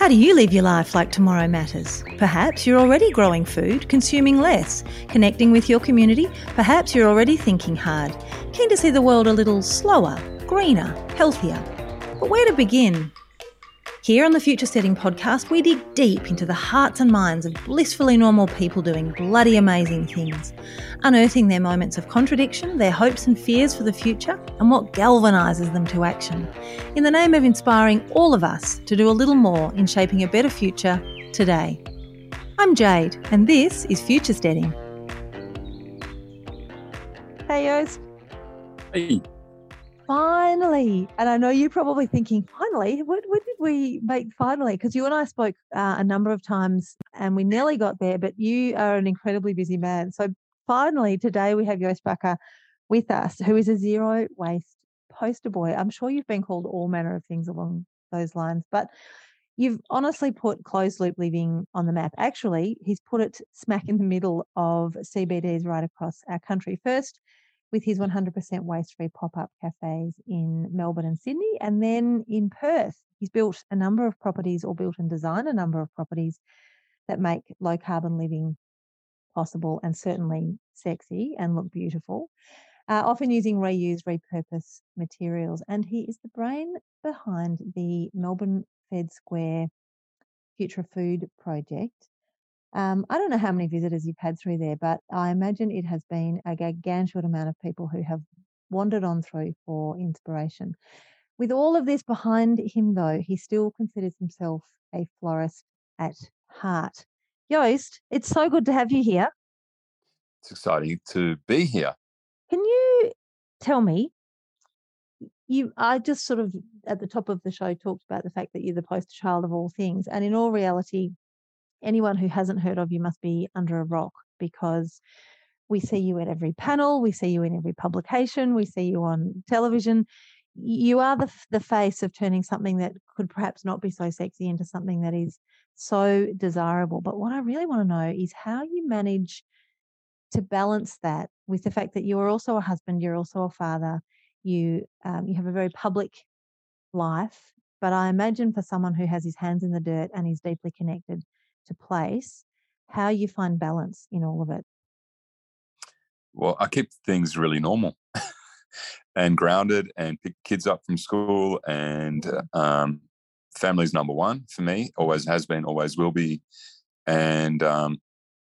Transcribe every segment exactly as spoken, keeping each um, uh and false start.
How do you live your life like tomorrow matters? Perhaps you're already growing food, consuming less, connecting with your community. Perhaps you're already thinking hard, keen to see the world a little slower, greener, healthier. But where to begin? Here on the Future Setting podcast, we dig deep into the hearts and minds of blissfully normal people doing bloody amazing things, unearthing their moments of contradiction, their hopes and fears for the future, and what galvanises them to action, in the name of inspiring all of us to do a little more in shaping a better future today. I'm Jade, and this is Future Setting. Hey, Yost. Hey. Finally, and I know you're probably thinking, finally, what, what did we make finally? Because you and I spoke uh, a number of times and we nearly got there, but you are an incredibly busy man. So finally, today we have Yost Bakker with us, who is a zero waste poster boy. I'm sure you've been called all manner of things along those lines, but you've honestly put closed loop living on the map. Actually, he's put it smack in the middle of C B Ds right across our country. First, with his one hundred percent waste-free pop-up cafes in Melbourne and Sydney. And then in Perth, he's built a number of properties or built and designed a number of properties that make low-carbon living possible and certainly sexy and look beautiful, uh, often using reused, repurposed materials. And he is the brain behind the Melbourne Fed Square Future Food Project. Um, I don't know how many visitors you've had through there, but I imagine it has been a gargantuan amount of people who have wandered on through for inspiration. With all of this behind him, though, he still considers himself a florist at heart. Yost, it's so good to have you here. It's exciting to be here. Can you tell me, you? I just sort of at the top of the show talked about the fact that you're the poster child of all things, and in all reality, anyone who hasn't heard of you must be under a rock, because we see you at every panel, we see you in every publication, we see you on television. You are the the face of turning something that could perhaps not be so sexy into something that is so desirable. But what I really want to know is how you manage to balance that with the fact that you are also a husband, you're also a father, you um, you have a very public life. But I imagine for someone who has his hands in the dirt and is deeply connected to place, how you find balance in all of it. Well, I keep things really normal and grounded and pick kids up from school, and um, family's number one for me, always has been, always will be. And um,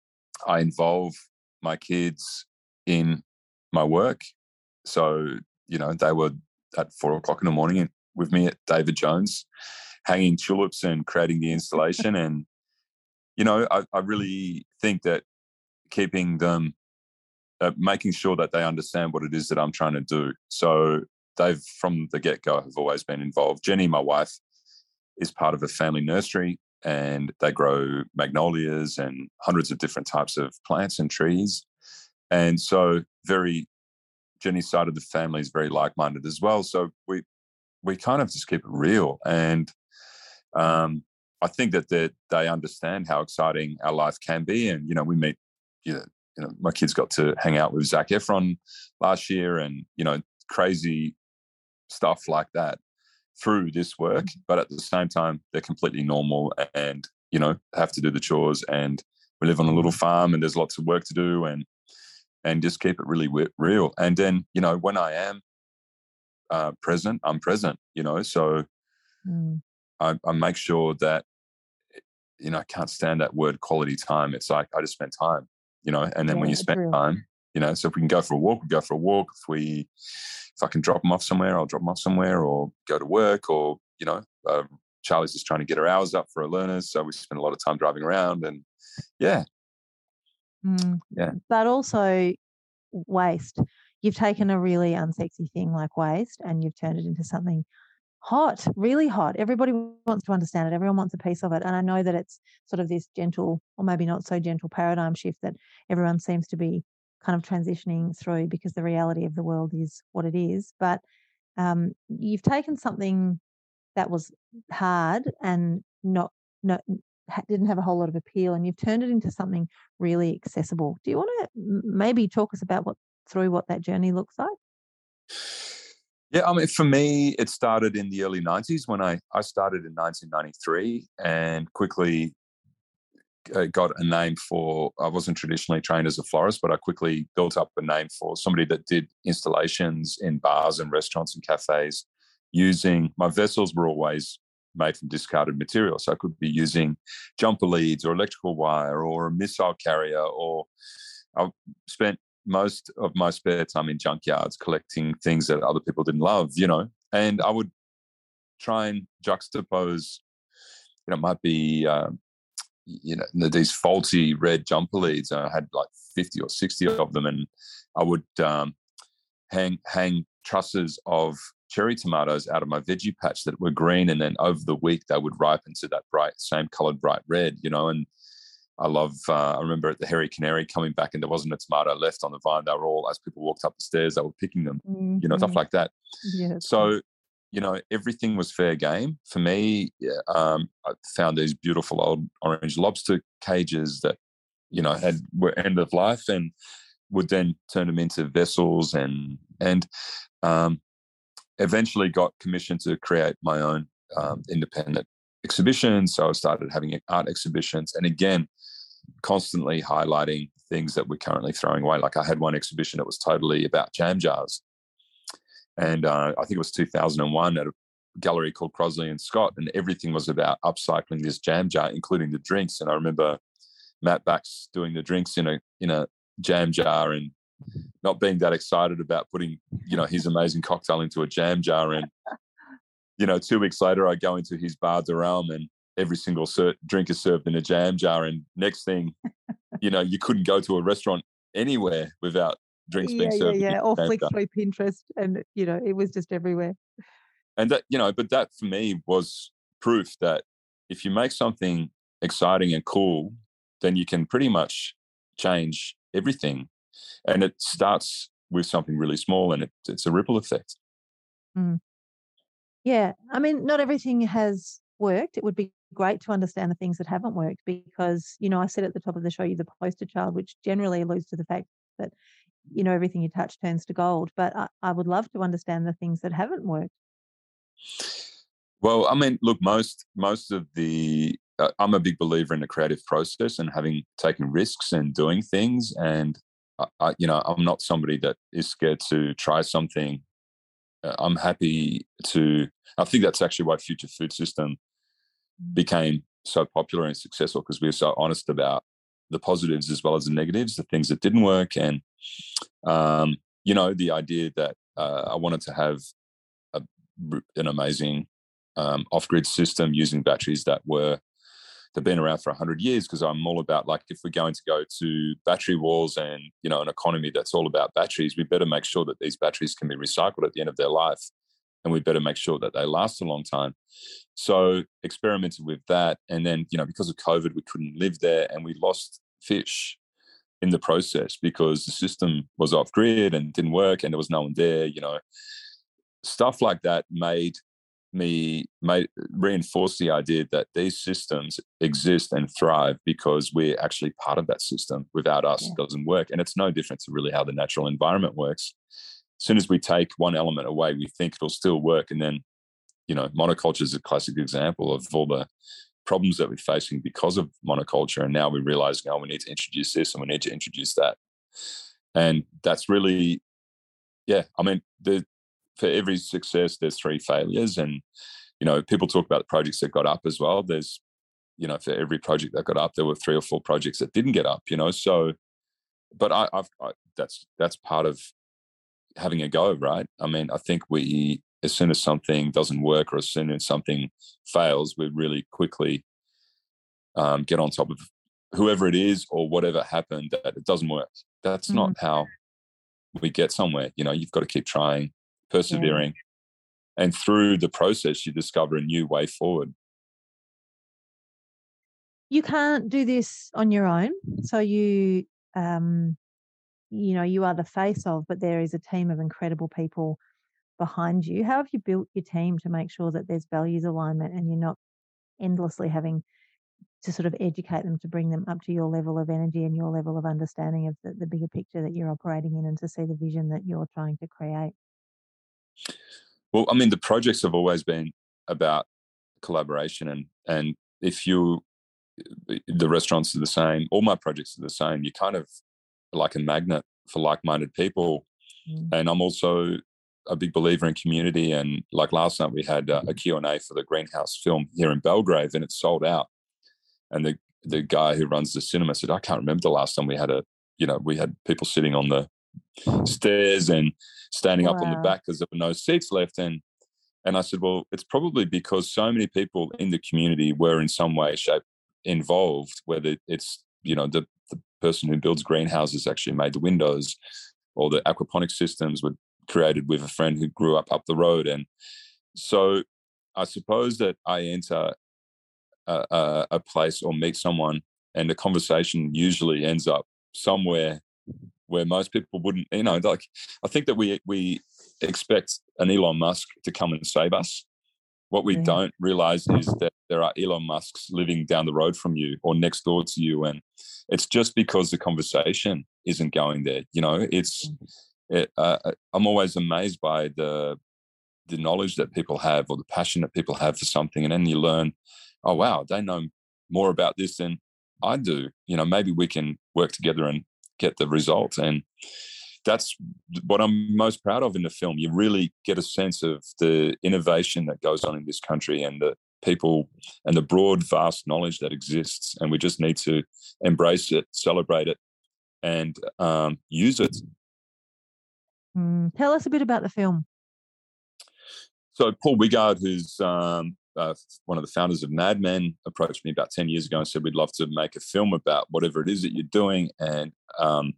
I involve my kids in my work. So, you know, they were at four o'clock in the morning with me at David Jones, hanging tulips and creating the installation. And you know, I, I really think that keeping them, uh, making sure that they understand what it is that I'm trying to do. So they've, from the get-go, have always been involved. Jenny, my wife, is part of a family nursery, and they grow magnolias and hundreds of different types of plants and trees. And so very, Jenny's side of the family is very like-minded as well. So we we kind of just keep it real. And um I think that they, they understand how exciting our life can be. And, you know, we meet, you know, you know, my kids got to hang out with Zac Efron last year, and, you know, crazy stuff like that through this work. But at the same time, they're completely normal and, you know, have to do the chores, and we live on a little farm and there's lots of work to do, and, and just keep it really real. And then, you know, when I am uh, present, I'm present, you know, so mm. I, I make sure that, you know, I can't stand that word quality time. It's like, I just spend time, you know, and then yeah, when you spend real. time, you know, so if we can go for a walk, we go for a walk. If we, if I can drop them off somewhere, I'll drop them off somewhere, or go to work, or, you know, uh, Charlie's just trying to get her hours up for her learners. So we spend a lot of time driving around, and yeah. Mm. Yeah. But also waste. You've taken a really unsexy thing like waste and you've turned it into something hot, really hot. Everybody wants to understand it. Everyone wants a piece of it. And I know that it's sort of this gentle, or maybe not so gentle, paradigm shift that everyone seems to be kind of transitioning through, because the reality of the world is what it is. But um, you've taken something that was hard and not, not didn't have a whole lot of appeal, and you've turned it into something really accessible. Do you want to maybe talk us about what through what that journey looks like? Yeah, I mean, for me, it started in the early nineties when I, I started in nineteen ninety-three and quickly uh, got a name for, I wasn't traditionally trained as a florist, but I quickly built up a name for somebody that did installations in bars and restaurants and cafes using, my vessels were always made from discarded material. So I could be using jumper leads or electrical wire or a missile carrier, or I spent most of my spare time in junkyards collecting things that other people didn't love, you know, and I would try and juxtapose, you know, it might be, um, you know, these faulty red jumper leads. I had like fifty or sixty of them, and I would um, hang hang trusses of cherry tomatoes out of my veggie patch that were green, and then over the week they would ripen to that bright, same coloured bright red, you know. And I love. Uh, I remember at the Hairy Canary coming back, and there wasn't a tomato left on the vine. They were all, as people walked up the stairs, they were picking them, you know, stuff Mm-hmm. like that. Yeah. So, you know, everything was fair game for me. Yeah, um, I found these beautiful old orange lobster cages that, you know, had were end of life, and would then turn them into vessels, and and um, eventually got commissioned to create my own um, independent exhibitions. So I started having art exhibitions, and again, constantly highlighting things that we're currently throwing away. Like I had one exhibition that was totally about jam jars, and uh, I think it was two thousand one at a gallery called Crosley and Scott, and everything was about upcycling this jam jar, including the drinks. And I remember Matt Bax doing the drinks in a in a jam jar, and not being that excited about putting, you know, his amazing cocktail into a jam jar. And you know, two weeks later, I go into his bar de Rome, and every single ser- drink is served in a jam jar. And next thing, you know, you couldn't go to a restaurant anywhere without drinks being Yeah, yeah, served in yeah. Or a jam flick jar. through Pinterest, and you know, it was just everywhere. And that, you know, but that for me was proof that if you make something exciting and cool, then you can pretty much change everything. And it starts with something really small, and it, it's a ripple effect. Mm. Yeah, I mean, not everything has worked. It would be great to understand the things that haven't worked because, you know, I said at the top of the show, you're the poster child, which generally alludes to the fact that, you know, everything you touch turns to gold. But I, I would love to understand the things that haven't worked. Well, I mean, look, most most of the uh, I'm a big believer in the creative process and having taken risks and doing things. And I, I, you know, I'm not somebody that is scared to try something. Uh, I'm happy to. I think that's actually why Future Food System became so popular and successful, because we were so honest about the positives as well as the negatives, the things that didn't work, and um, you know, the idea that uh, I wanted to have a, an amazing um, off-grid system using batteries that were they've been around for one hundred years, because I'm all about, like, if we're going to go to battery walls and, you know, an economy that's all about batteries, we better make sure that these batteries can be recycled at the end of their life, and we better make sure that they last a long time. So experimented with that, and then, you know, because of COVID, we couldn't live there, and we lost fish in the process because the system was off grid and didn't work, and there was no one there. You know, stuff like that made me made reinforce the idea that these systems exist and thrive because we're actually part of that system. Without us, Yeah. it doesn't work, and it's no different to really how the natural environment works. As soon as we take one element away, we think it'll still work, and then, you know, monoculture is a classic example of all the problems that we're facing because of monoculture. And now we're realizing, oh, we need to introduce this and we need to introduce that. And that's really, yeah, I mean, the, for every success, there's three failures. And, you know, people talk about the projects that got up as well. There's, you know, for every project that got up, there were three or four projects that didn't get up, you know. So, but I, I've, I, that's, that's part of having a go, right? I mean, I think we, as soon as something doesn't work or as soon as something fails, we really quickly um, get on top of whoever it is or whatever happened that it doesn't work. That's Mm, not how we get somewhere. You know, you've got to keep trying, yeah. persevering, and through the process, you discover a new way forward. You can't do this on your own. So you, um, you know, you are the face of, but there is a team of incredible people behind you. How have you built your team to make sure that there's values alignment and you're not endlessly having to sort of educate them to bring them up to your level of energy and your level of understanding of the, the bigger picture that you're operating in and to see the vision that you're trying to create? Well, I mean, the projects have always been about collaboration, and and if you, the restaurants are the same, all my projects are the same. You kind of like a magnet for like-minded people, mm. and I'm also a big believer in community. And like last night, we had uh, a Q and A for the Greenhouse film here in Belgrave, and it sold out. And the the guy who runs the cinema said, I can't remember the last time we had a, you know, we had people sitting on the stairs and standing wow. up on the back because there were no seats left. And and I said, well, it's probably because so many people in the community were in some way, shape involved, whether it's, you know, the, the person who builds greenhouses actually made the windows, or the aquaponic systems were created with a friend who grew up up the road. And so I suppose that I enter a, a, a place or meet someone, and the conversation usually ends up somewhere where most people wouldn't, you know, like I think that we we expect an Elon Musk to come and save us. What we yeah. don't realize is that there are Elon Musks living down the road from you or next door to you. And it's just because the conversation isn't going there. You know, it's, it, uh, I'm always amazed by the, the knowledge that people have, or the passion that people have for something. And then you learn, oh, wow, they know more about this than I do. You know, maybe we can work together and get the result. And that's what I'm most proud of in the film. You really get a sense of the innovation that goes on in this country, and the people and the broad, vast knowledge that exists. And we just need to embrace it, celebrate it, and um, use it. Mm. Tell us a bit about the film. So Paul Wiggard, who's um, uh, one of the founders of Mad Men, approached me about ten years ago and said, we'd love to make a film about whatever it is that you're doing. And um,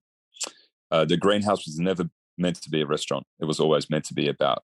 uh, the Greenhouse was never meant to be a restaurant. It was always meant to be about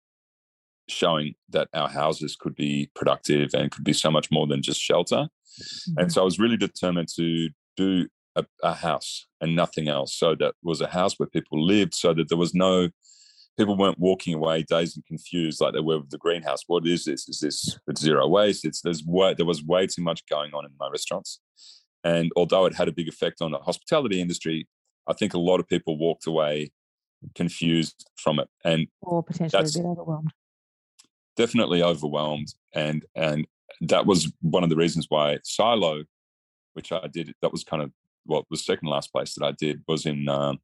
showing that our houses could be productive and could be so much more than just shelter. Mm-hmm. And so I was really determined to do a, a house and nothing else. So that was a house where people lived, so that there was no, people weren't walking away dazed and confused like they were with the Greenhouse. What is this? Is this it's zero waste? It's there's way, there was way too much going on in my restaurants. And although it had a big effect on the hospitality industry, I think a lot of people walked away confused from it. And or potentially a bit overwhelmed. Definitely overwhelmed. And and that was one of the reasons why Silo, which I did, that was kind of, well, the second last place that I did was in, um,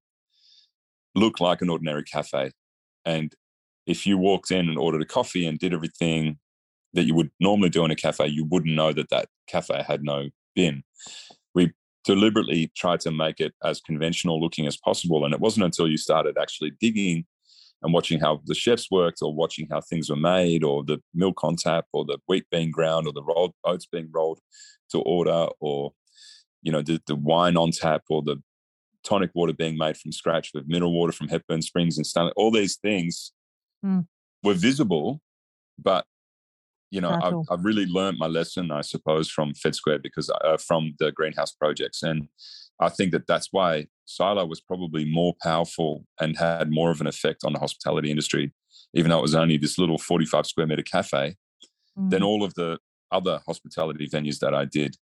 looked like an ordinary cafe. And if you walked in and ordered a coffee and did everything that you would normally do in a cafe, you wouldn't know that that cafe had no bin. We deliberately tried to make it as conventional looking as possible. And it wasn't until you started actually digging and watching how the chefs worked, or watching how things were made, or the milk on tap, or the wheat being ground, or the rolled oats being rolled to order, or, you know, the, the wine on tap, or the tonic water being made from scratch with mineral water from Hepburn Springs and Stanley. All these things mm. were visible, but, you know, I've, I've really learned my lesson, I suppose, from Fed Square, because uh, from the Greenhouse projects. And I think that that's why Silo was probably more powerful and had more of an effect on the hospitality industry, even though it was only this little forty-five square meter cafe, mm. than all of the other hospitality venues that I did.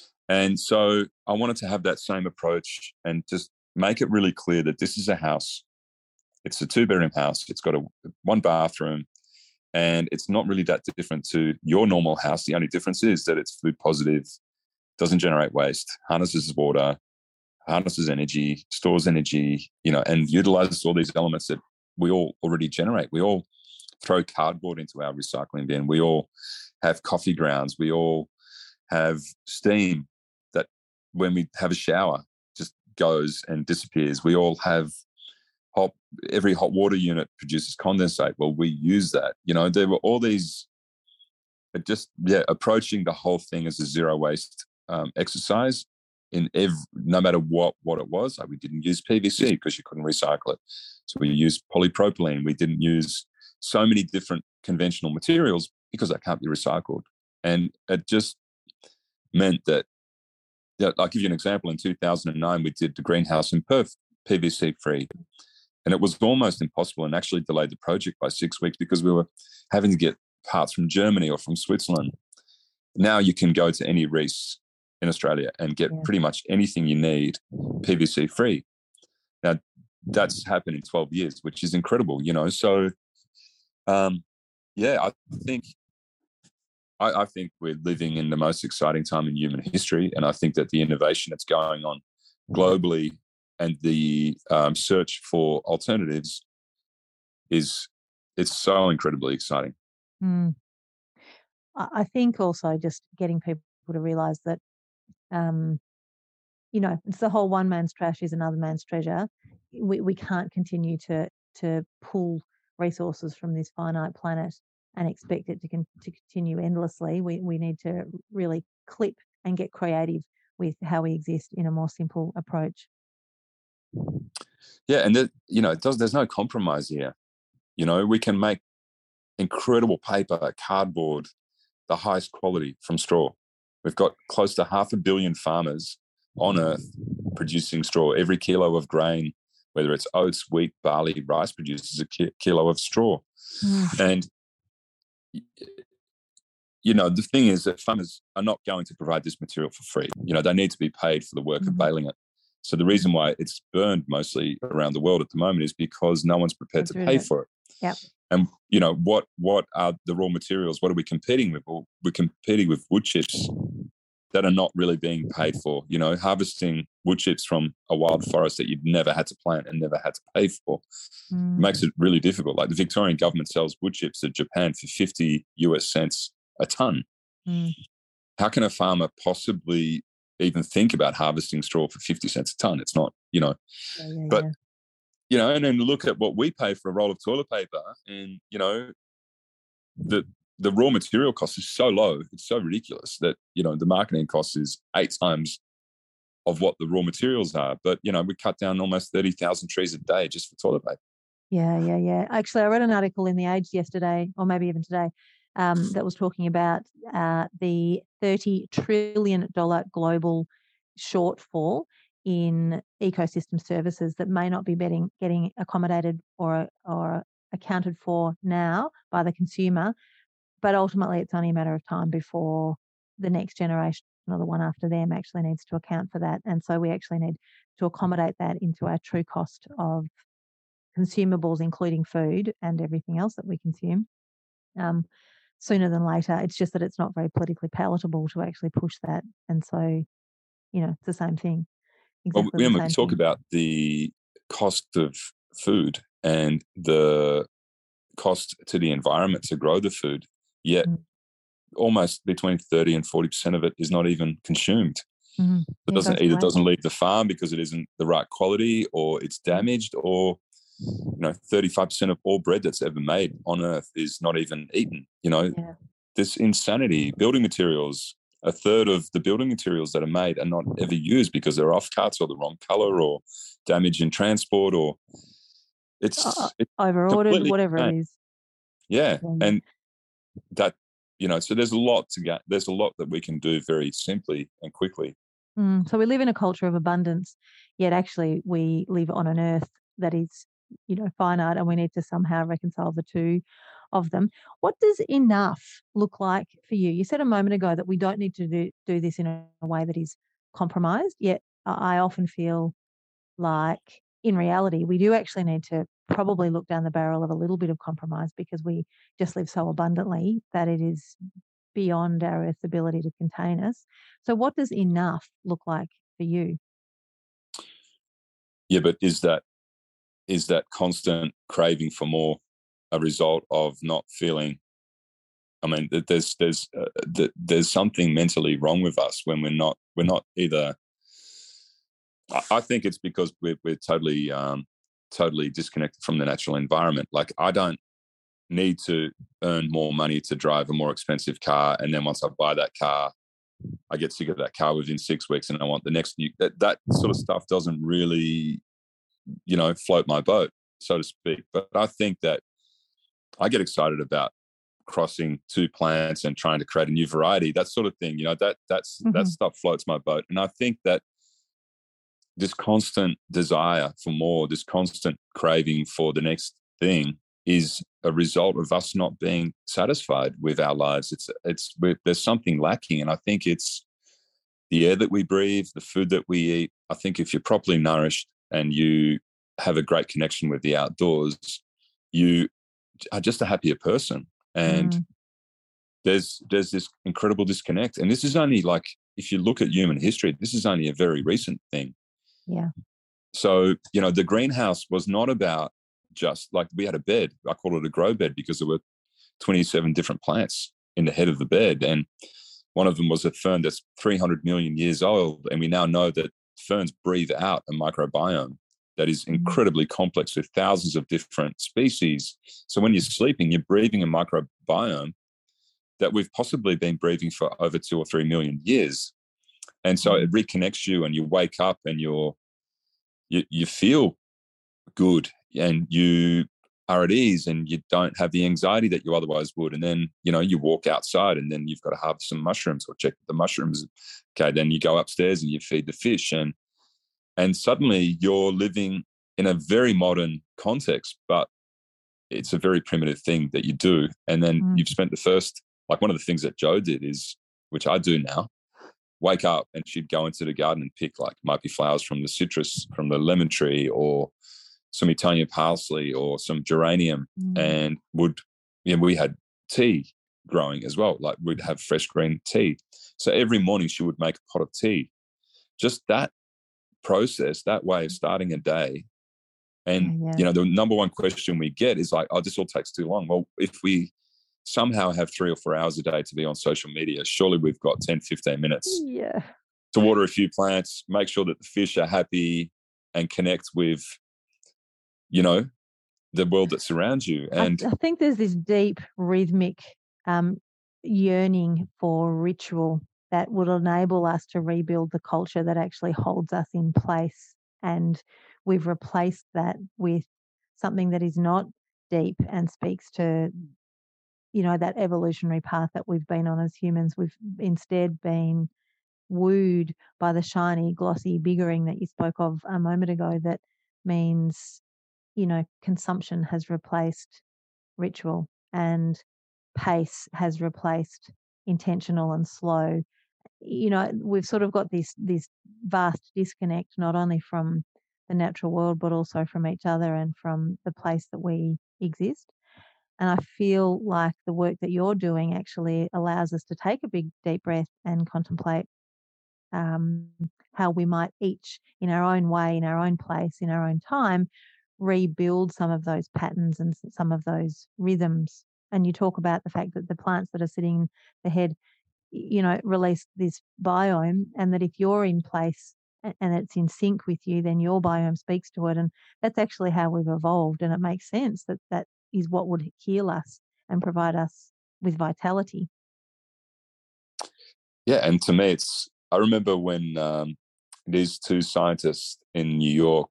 And so I wanted to have that same approach and just make it really clear that this is a house. It's a two-bedroom house. It's got a one bathroom, and it's not really that different to your normal house. The only difference is that it's food positive, doesn't generate waste, harnesses water, harnesses energy, stores energy, you know, and utilizes all these elements that we all already generate. We all throw cardboard into our recycling bin. We all have coffee grounds. We all have steam that when we have a shower just goes and disappears. We all have hot, every hot water unit produces condensate. Well, we use that. You know, there were all these, just, yeah, approaching the whole thing as a zero waste um, exercise in every, no matter what, what it was. Like, we didn't use P V C because you couldn't recycle it. So we used polypropylene. We didn't use so many different conventional materials because that can't be recycled. And it just meant that, yeah, I'll give you an example. In two thousand nine, we did the Greenhouse in Perth, P V C free. And it was almost impossible, and actually delayed the project by six weeks because we were having to get parts from Germany or from Switzerland. Now you can go to any Reese in Australia and get yeah. pretty much anything you need P V C free. Now, that's happened in twelve years, which is incredible, you know. So Um, yeah, I think I, I think we're living in the most exciting time in human history, and I think that the innovation that's going on globally and the um, search for alternatives is it's so incredibly exciting. Mm. I I think also just getting people to realise that, um, you know, it's the whole one man's trash is another man's treasure. We we can't continue to to pull resources from this finite planet and expect it to con- to continue endlessly. We we need to really clip and get creative with how we exist in a more simple approach. Yeah, and there, you know, it does. There's no compromise here. You know, we can make incredible paper, cardboard, the highest quality from straw. We've got close to half a billion farmers on Earth producing straw. Every kilo of grain, whether it's oats, wheat, barley, rice, produces a ki- kilo of straw. Mm. And you know, the thing is that farmers are not going to provide this material for free. You know, they need to be paid for the work Mm-hmm. of baling it. So the reason why it's burned mostly around the world at the moment is because no one's prepared That's to rid pay of it. for it. Yep. And you know what? What are the raw materials? What are we competing with? Well, we're competing with wood chips that are not really being paid for. You know, harvesting wood chips from a wild forest that you've never had to plant and never had to pay for Mm. makes it really difficult. Like the Victorian government sells wood chips to Japan for fifty U S cents a ton. Mm. How can a farmer possibly even think about harvesting straw for fifty cents a ton? It's not, you know, Yeah, yeah, but, yeah. you know, and then look at what we pay for a roll of toilet paper and, you know, the, the raw material cost is so low. It's so ridiculous that, you know, the marketing cost is eight times of what the raw materials are. But, you know, we cut down almost thirty thousand trees a day just for toilet paper. Yeah, yeah, yeah. Actually, I read an article in The Age yesterday, or maybe even today, um, that was talking about uh, the thirty trillion dollars global shortfall in ecosystem services that may not be getting, getting accommodated or, or accounted for now by the consumer. But ultimately, it's only a matter of time before the next generation or the one after them actually needs to account for that. And so we actually need to accommodate that into our true cost of consumables, including food and everything else that we consume, um, sooner than later. It's just that it's not very politically palatable to actually push that. And so, you know, it's the same thing. Well, Exactly we the we same talk thing. about the cost of food and the cost to the environment to grow the food, yet Mm. almost between thirty and forty percent of it is not even consumed. Mm. It It doesn't goes either away. doesn't leave the farm because it isn't the right quality, or it's damaged, or you know, thirty-five percent of all bread that's ever made on Earth is not even eaten. You know, Yeah. this insanity. Building materials, a third of the building materials that are made are not ever used because they're off cuts or the wrong color or damage in transport, or Uh, it's it's over-ordered, completely whatever it insane. is. Yeah, Yeah, yeah. and that, you know, so there's a lot to get. There's a lot that we can do very simply and quickly. Mm. So we live in a culture of abundance, yet actually we live on an earth that is, you know, finite, and we need to somehow reconcile the two of them. What does enough look like for you? You said a moment ago that we don't need to do, do this in a way that is compromised, yet I I often feel like in reality, we do actually need to probably look down the barrel of a little bit of compromise because we just live so abundantly that it is beyond our Earth's ability to contain us. So, what does enough look like for you? Yeah, but is that is that constant craving for more a result of not feeling? I mean, there's there's uh, there's something mentally wrong with us when we're not we're not either. I think it's because we're we're totally um, totally disconnected from the natural environment. Like I don't need to earn more money to drive a more expensive car, and then once I buy that car, I get sick of that car within six weeks, and I want the next new. That that sort of stuff doesn't really, you know, float my boat, so to speak. But I think that I get excited about crossing two plants and trying to create a new variety, that sort of thing. You know, that that's that Mhm. stuff floats my boat, and I think that this constant desire for more, this constant craving for the next thing, is a result of us not being satisfied with our lives. It's it's there's something lacking, and I think it's the air that we breathe, the food that we eat. I think if you're properly nourished and you have a great connection with the outdoors, you are just a happier person. And Mm. there's there's this incredible disconnect. And this is only like, if you look at human history, this is only a very recent thing. Yeah. So, you know, the greenhouse was not about just like, we had a bed. I call it a grow bed because there were twenty-seven different plants in the head of the bed. And one of them was a fern that's three hundred million years old. And we now know that ferns breathe out a microbiome that is incredibly complex with thousands of different species. So when you're sleeping, you're breathing a microbiome that we've possibly been breathing for over two or three million years. And so it reconnects you, and you wake up and you're, you, you feel good, and you are at ease, and you don't have the anxiety that you otherwise would. And then, you know, you walk outside, and then you've got to harvest some mushrooms or check the mushrooms. Okay, then you go upstairs and you feed the fish, and and suddenly you're living in a very modern context, but it's a very primitive thing that you do. And then mm. you've spent the first, like one of the things that Joe did is, which I do now, wake up and she'd go into the garden and pick, like, might be flowers from the citrus, from the lemon tree, or some Italian parsley, or some geranium, mm. and would, you know, we had tea growing as well. Like, we'd have fresh green tea. So every morning she would make a pot of tea. Just that process, that way of starting a day. And, yeah. you know, the number one question we get is like, oh, this all takes too long. Well, if we somehow have three or four hours a day to be on social media, surely we've got ten, fifteen minutes yeah. to water a few plants, make sure that the fish are happy, and connect with, you know, the world that surrounds you. And I, I think there's this deep rhythmic um, yearning for ritual that would enable us to rebuild the culture that actually holds us in place. And we've replaced that with something that is not deep and speaks to, you know, that evolutionary path that we've been on as humans. We've instead been wooed by the shiny, glossy biggering that you spoke of a moment ago, that means, you know, consumption has replaced ritual, and pace has replaced intentional and slow. You know, we've sort of got this this vast disconnect, not only from the natural world, but also from each other and from the place that we exist. And I feel like the work that you're doing actually allows us to take a big, deep breath and contemplate um, how we might each, in our own way, in our own place, in our own time, rebuild some of those patterns and some of those rhythms. And you talk about the fact that the plants that are sitting in the head, you know, release this biome, and that if you're in place and it's in sync with you, then your biome speaks to it. And that's actually how we've evolved. And it makes sense that that is what would heal us and provide us with vitality. Yeah. And to me, it's, I remember when um, these two scientists in New York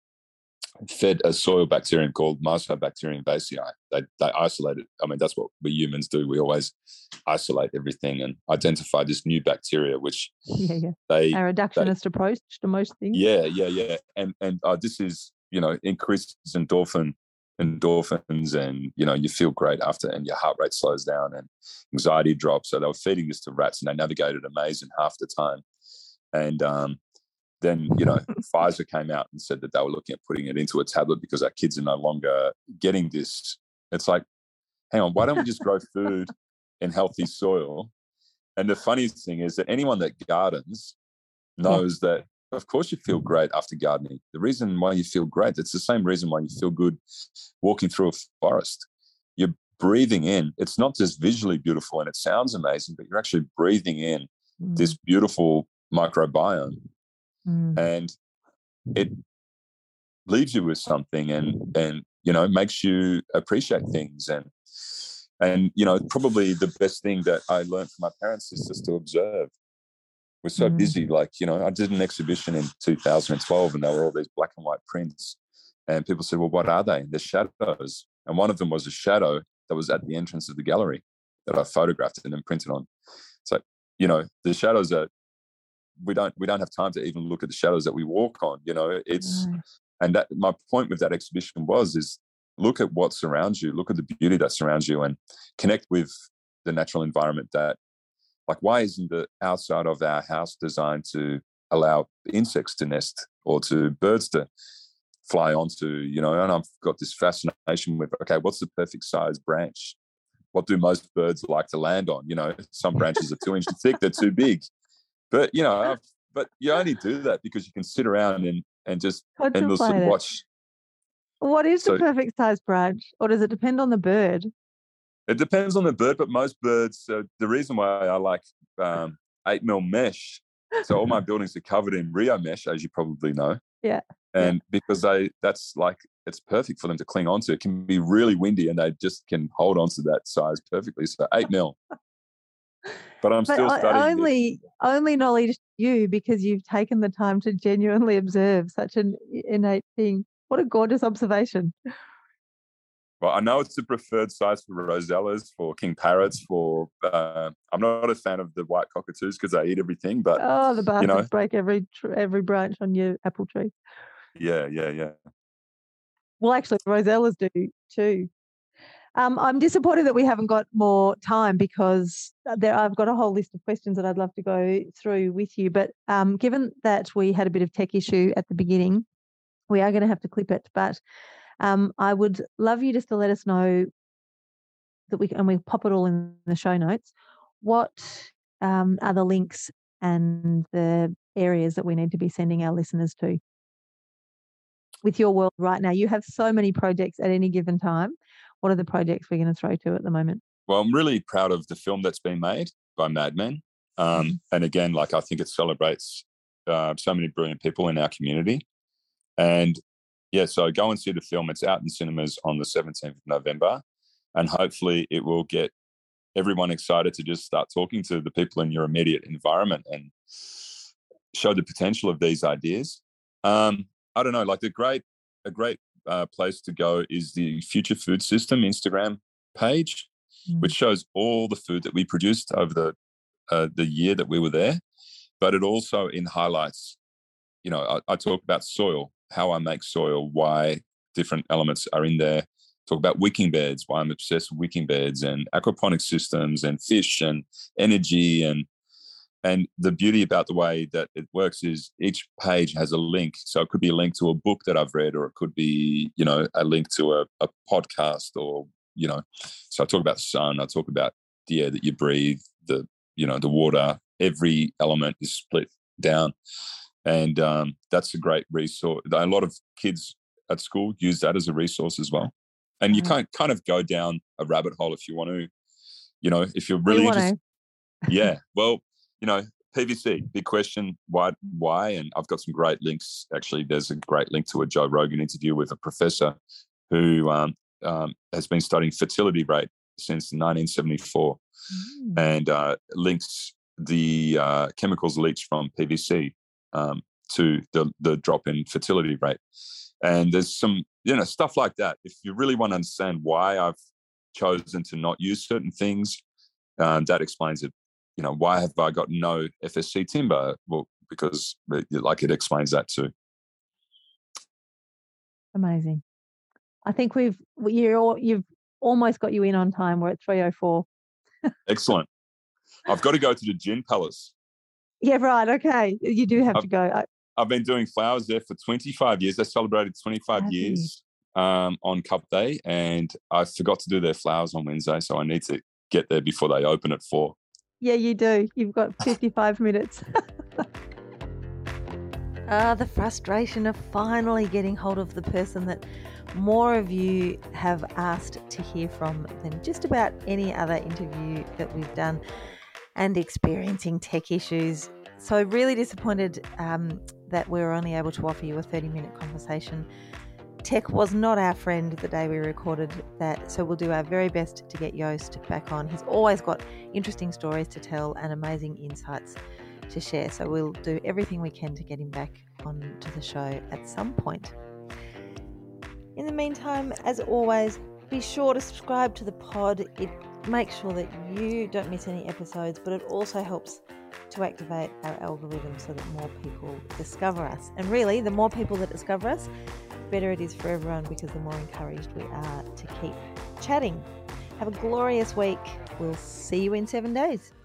fed a soil bacterium called Mycobacterium basii. They, they isolated. I mean, that's what we humans do. We always isolate everything and identify this new bacteria, which yeah, yeah. they a reductionist they, approach to most things. Yeah, yeah, yeah. And and uh, this is, you know, increases endorphin, endorphins, and, you know, you feel great after, and your heart rate slows down and anxiety drops. So they were feeding this to rats, and they navigated a maze in half the time. And um, then, you know, Pfizer came out and said that they were looking at putting it into a tablet because our kids are no longer getting this. It's like, hang on, why don't we just grow food in healthy soil? And the funniest thing is that anyone that gardens knows yeah. that, of course, you feel great after gardening. The reason why you feel great, it's the same reason why you feel good walking through a forest. You're breathing in. It's not just visually beautiful and it sounds amazing, but you're actually breathing in mm. this beautiful microbiome. Mm. And it leaves you with something, and, and, you know, makes you appreciate things. And, and, you know, probably the best thing that I learned from my parents is just to observe. We're so mm. busy. Like, you know, I did an exhibition in two thousand twelve, and there were all these black and white prints. And people said, well, what are they? They're shadows. And one of them was a shadow that was at the entrance of the gallery that I photographed and then printed on. So, you know, the shadows are, we don't we don't have time to even look at the shadows that we walk on. You know, it's mm. and that my point with that exhibition was is look at what surrounds you, look at the beauty that surrounds you, and connect with the natural environment. That, like, why isn't the outside of our house designed to allow insects to nest or to birds to fly onto, you know, and I've got this fascination with, okay, what's the perfect size branch? What do most birds like to land on? You know, some branches are two inches thick, they're too big. But, you know, I've, but you only do that because you can sit around and, and just and Contemplate it. watch. What is So- the perfect size branch? Or does it depend on the bird? It depends on the bird, but most birds, uh, the reason why I like um, eight mil mesh, so all my buildings are covered in Rio mesh, as you probably know. Yeah. And because they, that's like, it's perfect for them to cling onto. It can be really windy and they just can hold onto that size perfectly. So eight mil. But I'm But still o- studying only, this. only knowledge to you because you've taken the time to genuinely observe such an innate thing. What a gorgeous observation. Well, I know it's the preferred size for rosellas, for king parrots, for, uh, I'm not a fan of the white cockatoos because they eat everything, but Oh, the bastards know. break every tr- every branch on your apple tree. yeah, yeah, yeah. Well, actually, the rosellas do too. Um, I'm disappointed that we haven't got more time because there I've got a whole list of questions that I'd love to go through with you. But um, given that we had a bit of tech issue at the beginning, we are going to have to clip it. But um, I would love you just to let us know that we and we pop it all in the show notes. What um, are the links and the areas that we need to be sending our listeners to? With your world right now, you have so many projects at any given time. What are the projects we're going to throw to at the moment? Well, I'm really proud of the film that's been made by Mad Men. Um, Mm. And again, like I think it celebrates uh, so many brilliant people in our community. And yeah, so go and see the film. It's out in cinemas on the seventeenth of November. And hopefully it will get everyone excited to just start talking to the people in your immediate environment and show the potential of these ideas. Um, I don't know, like the great, a great uh, place to go is the Future Food System Instagram page, Mm. which shows all the food that we produced over the uh, the year that we were there. But it also in highlights, you know, I, I talk about soil, how I make soil, why different elements are in there. Talk about wicking beds, why I'm obsessed with wicking beds and aquaponic systems and fish and energy. And and the beauty about the way that it works is each page has a link. So it could be a link to a book that I've read, or it could be, you know, a link to a, a podcast, or, you know, so I talk about the sun, I talk about the air that you breathe, the, you know, the water, every element is split down. And um, that's a great resource. A lot of kids at school use that as a resource as well. And you Right. can't kind of go down a rabbit hole if you want to, you know, if you're We really want interested. to. Yeah. Well, you know, P V C, big question, why, why? And I've got some great links. Actually, there's a great link to a Joe Rogan interview with a professor who um, um, has been studying fertility rate since nineteen seventy-four Mm. and uh, links the uh, chemicals leached from P V C um, to the, the drop in fertility rate. And there's some, you know, stuff like that. If you really want to understand why I've chosen to not use certain things, um, that explains it. You know, why have I got no F S C timber? Well, because like it explains that too. Amazing. I think we've you're all, you've almost got you in on time. We're at three oh four. Excellent. I've got to go to the Gin Palace. Yeah, right. Okay. You do have I've, to go. I, I've been doing flowers there for twenty-five years. They celebrated twenty-five Have you? years um, on Cup Day, and I forgot to do their flowers on Wednesday, so I need to get there before they open at four. yeah, you do. You've got fifty-five minutes. Ah, the frustration of finally getting hold of the person that more of you have asked to hear from than just about any other interview that we've done, and experiencing tech issues. So really disappointed um, that we were only able to offer you a thirty minute conversation. Tech was not our friend the day we recorded that, so we'll do our very best to get Joost back on. He's always got interesting stories to tell and amazing insights to share, so we'll do everything we can to get him back onto the show at some point. In the meantime, as always, be sure to subscribe to the pod. It makes sure that you don't miss any episodes, but it also helps to activate our algorithm so that more people discover us. And really, the more people that discover us, the better it is for everyone, because the more encouraged we are to keep chatting. Have a glorious week. We'll see you in seven days.